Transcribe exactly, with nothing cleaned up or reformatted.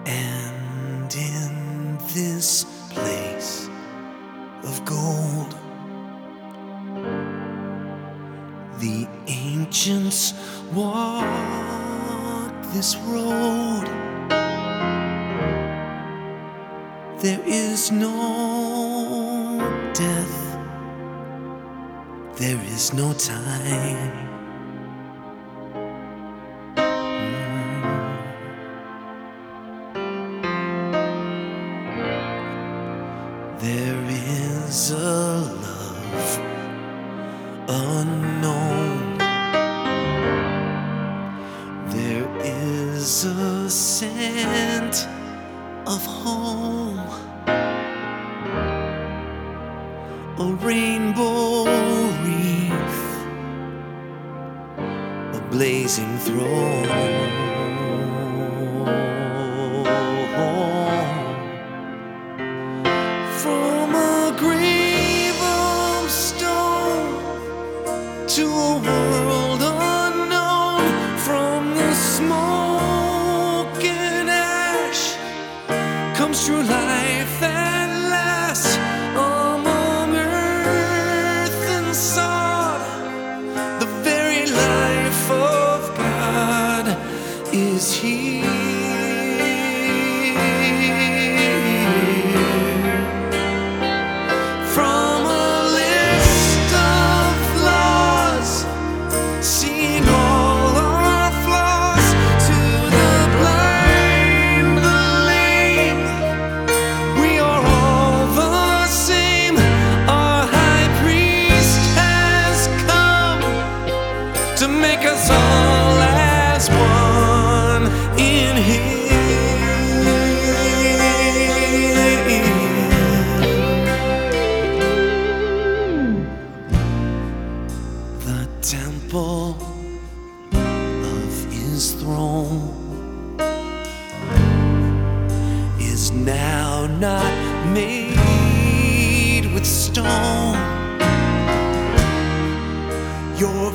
And in this place of gold, the ancients walked this road. There is no death, there is no time. There is a love unknown. There is a scent of home, a rainbow wreath, a blazing throne. To a world unknown, from the smoke and ash comes true life at last. Among earth and sod, the very life of God is here. From a list of flaws, seeing all our flaws, to the blind, the lame, we are all the same. Our high priest has come to make us all as one in him. The temple of his throne is now not made with stone. Your